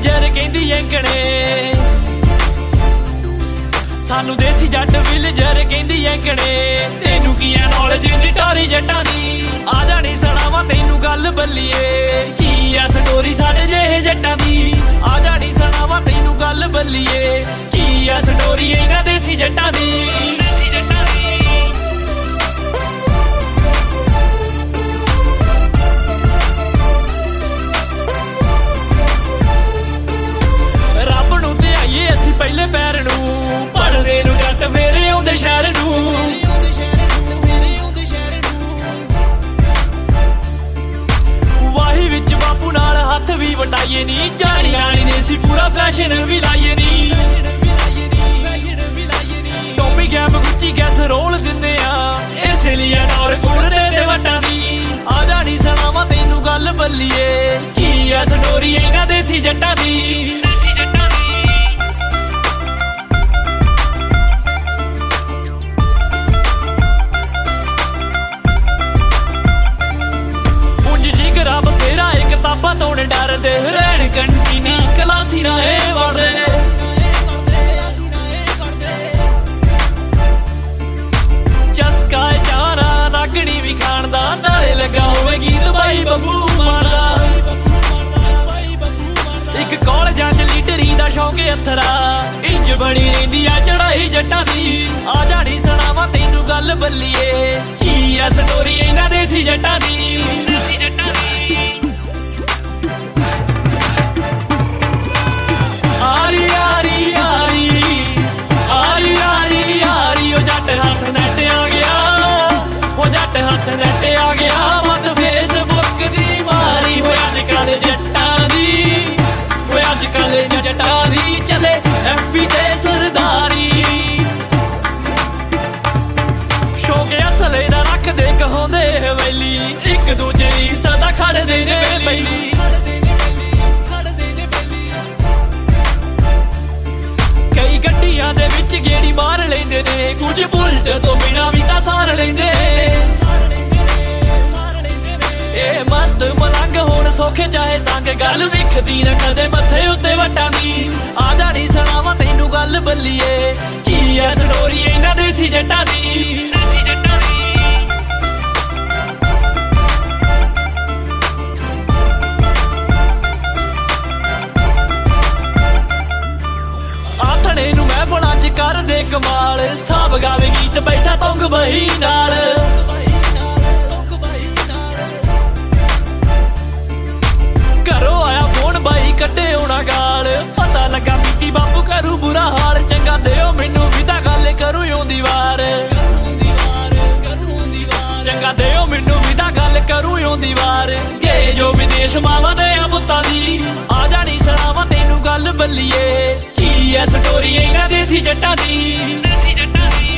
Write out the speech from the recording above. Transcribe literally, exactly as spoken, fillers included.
Villager ਕਹਿੰਦੀ ਐਂਕਣੇ, ਸਾਨੂੰ ਦੇਸੀ ਜੱਟ ਵਿਲੇਜਰ ਕਹਿੰਦੀ ਐਂਕਣੇ। ਤੈਨੂੰ ਕੀ ਐ ਨੌਲੇਜ ਦੀ ਟਾਰੀ ਜੱਟਾਂ ਦੀ, ਆ ਜਾਣੀ ਸੁਣਾਵਾਂ ਤੈਨੂੰ ਗੱਲ ਬੱਲੀਏ। ਕੀ ਐ ਸਟੋਰੀ ਸਾਡੇ ਜਿਹੇ ਜੱਟਾਂ ਦੀ, ਆ ਜਾਣੀ ਸੁਣਾਵਾਂ ਤੈਨੂੰ ਗੱਲ ਬੱਲੀਏ। ਕੀ ਐ ਸਟੋਰੀ ਇਹਨਾਂ ਦੇਸੀ ਜੱਟਾਂ ਦੀ, ਦੇਸੀ ਜੱਟਾਂ ਦੀ। ਰੱਬ ਨੂੰ ਧਿਆਈਏ ਅਸੀਂ ਪਹਿਲੇ ਪੈਰ ਨੂੰ, ਪੜ੍ਹਦੇ ਨੂੰ ਜੱਟ ਮੇਰੇ ਆਉਂਦੇ ਸ਼ਹਿਰ ਨੂੰ। ਵਾਹੀ ਵਿੱਚ ਬਾਪੂ ਨਾਲ ਹੱਥ ਵੀ ਵਟਾਈਏ ਨੀ, ਜਾਣੀ ਜਾਣੀ ਨੇ ਸੀ ਪੂਰਾ ਫੈਸ਼ਨ ਵੀ ਲਾਈਏ ਨੀ। ਟੋਪੀ ਗੈਪ ਗੁੱਚੀ ਗੈਸ ਰੋਲ ਦਿੰਦੇ ਆ, ਇਸੇ ਲਈ ਨੌਰ ਕੁੜਦੇ ਤੇ ਵੱਟਾਂ ਦੀ। ਆ ਜਾਣੀ ਸੁਣਾਵਾਂ ਤੈਨੂੰ ਗੱਲ ਬੱਲੀਏ। ਕੀ ਐ ਸਟੋਰੀ ਇਹਨਾਂ ਦੇਸੀ ਜੱਟਾਂ ਦੀ, ਦੇਸੀ ਜੱਟਾਂ ਦੀ। ਕਿਤਾਬਾਂ ਤੋਂ ਡਰਦੇ ਰਹਿਣ ਕੰਟੀਨੀ ਕਲਾਸੀ ਰਾਹੇ ਵੜਦੇ। ਚਸਕਾ ਚਾਰਾ ਰਾਗੜੀ ਵੀ ਖਾਣ ਦਾ, ਨਾਲੇ ਲੱਗਾ ਹੋਵੇ ਗੀਤ ਬਾਈ ਬੱਬੂ ਮਾਨ ਦਾ। ਇੱਕ ਕਾਲਜਾਂ 'ਚ ਲੀਡਰੀ ਦਾ ਸ਼ੌਂਕ ਅਥਰਾ, ਇੰਜ ਬਣੀ ਰਹਿੰਦੀ ਆ ਚੜਾਈ ਜੱਟਾਂ ਦੀ। ਆ ਜਾਣੀ ਸੁਣਾਵਾਂ ਤੈਨੂੰ ਗੱਲ ਬੱਲੀਏ। ਕੀ ਐ ਸਟੋਰੀ ਇਹਨਾਂ ਦੇਸੀ ਜੱਟਾਂ ਦੀ, ਦੇਸੀ ਜੱਟਾਂ ਦੀ। ਆਰੀ ਆਰੀ ਆਰੀ ਆਰੀ ਆਰੀ ਆਰੀ, ਉਹ ਜੱਟ ਹੱਥ ਨੈਟ ਆ ਗਿਆ, ਉਹ ਜੱਟ ਹੱਥ ਨੈਟ ਆ ਗਿਆ। ਮਤ ਫੇਸਬੁੱਕ ਦੀ ਮਾਰੀ ਹੋਇਆ ਅੱਜ ਕੱਲ੍ਹ ਜੱਟਾਂ ਦੀ, ਹੋਇਆ ਅੱਜ ਕੱਲ੍ਹ ਜੱਟਾਂ ਦੀ। ਚਲੇ ਐਫ ਪੀ ਤੇ ਸਰਦਾਰੀ, ਸ਼ੌਕ ਅਸਲੇ ਦਾ ਰੱਖਦੇ ਕਹਾਉਂਦੇ ਹਵੇਲੀ, ਇੱਕ ਦੂਜੇ ਦੀ ਸਦਾ ਖੜਦੇ ਨੇ ਬੈਲੀ। ਕਈ ਗੱਡੀਆਂ ਦੇ ਵਿੱਚ ਗੇੜੀ ਮਾਰ ਲੈਂਦੇ ਨੇ, ਕੁਝ ਬੁਲਟ ਤੋਂ ਬਿਨਾਂ ਵੀ ਤਾਂ ਸਾਰ ਲੈਂਦੇ। ਇਹ ਮਸਤ ਮਲੰਗ ਹੁਣ ਸੌਖੇ ਚਾਹੇ ਤੰਗ, ਗੱਲ ਵਿਖਦੀ ਨਾ ਕਦੇ ਮੱਥੇ ਉੱਤੇ ਵੱਟਾਂ ਦੀ। ਆ ਜਾਣੀ ਸੁਣਾਵਾਂ ਤੈਨੂੰ ਗੱਲ ਬੱਲੀਏ। ਕੀ ਐ ਸਟੋਰੀ ਇਹਨਾਂ ਦੇਸੀ ਜੱਟਾਂ ਦੀ, ਦੇਸੀ ਜੱਟਾਂ ਦੀ। ਆਥਣੇ ਨੂੰ ਮੈਂ ਫੜਾਂ 'ਚ ਕਰਦੇ ਕਮਾਲ, ਸਾਬ ਗਾਵੇ ਗੀਤ ਬੈਠਾ ਤੁੰਗ ਬਹੀ ਨਾਲ। ਘਰੋਂ ਆਇਆ ਫੋਨ ਬਾਈ ਕੱਢੇ ਹੋਣਾ ਗਾਲ, ਪਤਾ ਲੱਗਾ ਬੀਤੀ ਬਾਪੂ ਕਰੂ ਬੁਰਾ ਹਾਲ। ਚੰਗਾ ਦਿਓ ਮੈਨੂੰ ਵੀ ਤਾਂ ਗੱਲ ਕਰੂ ਆਉਂਦੀ ਵਾਰ, ਚੰਗਾ ਦਿਓ ਮੈਨੂੰ ਵੀ ਤਾਂ ਗੱਲ ਕਰੂ ਆਉਂਦੀ ਵਾਰ। ਗਏ ਜੋ ਵਿਦੇਸ਼ ਮਾਵਾਂ ਦੇ ਆ ਪੁੱਤਾਂ ਦੀ, ਆ ਜਾਣੀ ਸੁਣਾਵਾਂ ਤੈਨੂੰ ਗੱਲ ਬੱਲੀਏ। ਕੀ ਐ ਸਟੋਰੀ ਇਹਨਾਂ ਦੇਸੀ ਜੱਟਾਂ ਦੀ, ਦੇਸੀ ਜੱਟਾਂ ਦੀ।